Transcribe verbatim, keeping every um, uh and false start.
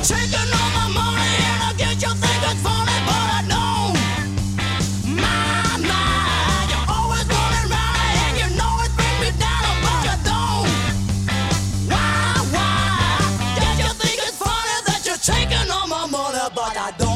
taking all my money, and I guess you think it's funny, but I don't. My, my, you're always running round, and you know it brings me down, but you don't. Why, why? Guess you think it's funny that you're taking all my money, but I don't.